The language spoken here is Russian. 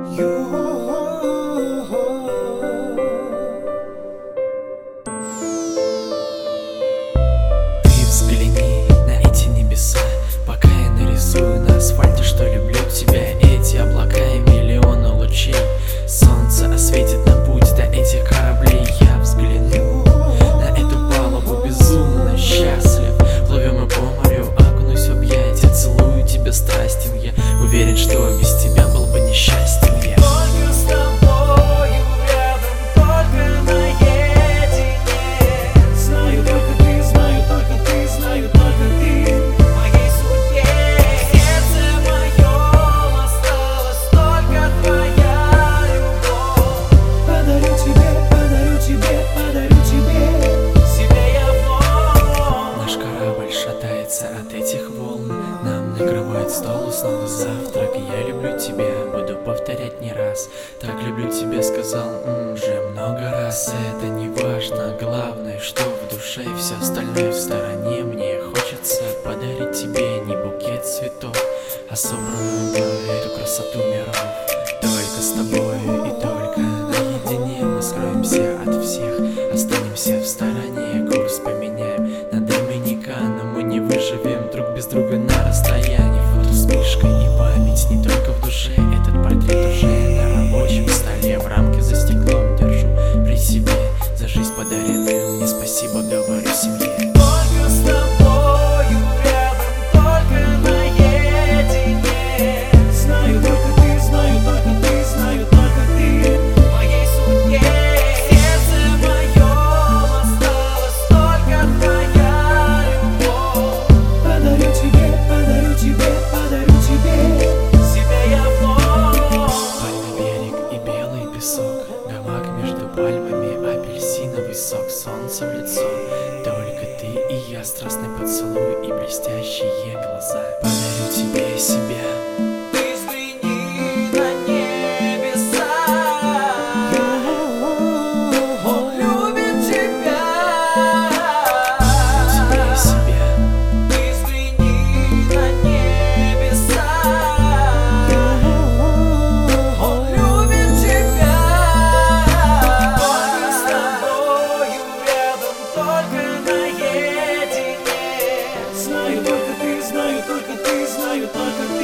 Ты взгляни на эти небеса, пока я нарисую на асфальте, что люблю тебя. Эти облака и миллионы лучей солнце осветит нам путь до этих кораблей. Я взгляну на эту палубу, безумно счастлив. Плывем мы по морю, окунусь в объятия, целую тебя страстен. Я уверен, что без тебя был бы несчастен я. Только с тобою рядом, только наедине. Знаю только ты, знаю только ты, знаю только ты в моей судьбе. В сердце моем осталась только твоя любовь. Подарю тебе, подарю тебе, подарю тебе себя я вновь. Наш корабль шатается от этих волн, нам накрывает стол, снова завтрак. Я люблю тебя, буду повторять не раз. Так люблю тебя, сказал уже много раз. Это не важно, главное, что в душе, и все остальное в стороне. Мне хочется подарить тебе не букет цветов, а собранную мною эту красоту миров. Только с тобою и только наедине мы скроемся от всех, останемся в стороне, курс поменяем на Доминикану. Мы не выживем друг без друга на расстоянии. Фото вспышка и память не только в душе. Этот портрет уже на рабочем столе, в рамке за стеклом держу при себе. За жизнь подаренную мне спасибо говорю семье. Только с тобою рядом, только наедине. Знаю только ты, знаю только ты, знаю только ты в моей судьбе. В сердце моем осталась только твоя любовь. Подарю тебе, подарю тебе, подарю тебе себя я вновь. Пальмы, берег и белый песок, гамак между пальмами, апельсиновый сок, солнце в лицо. Только ты и я, страстный поцелуй и блестящие глаза. Подарю тебе себя. Ты взгляни на небеса, он любит тебя. Тебе себя. Ты взгляни на небеса, он любит тебя. Только с тобою рядом, только наедине. Знаю только ты, знаю только ты, знаю только ты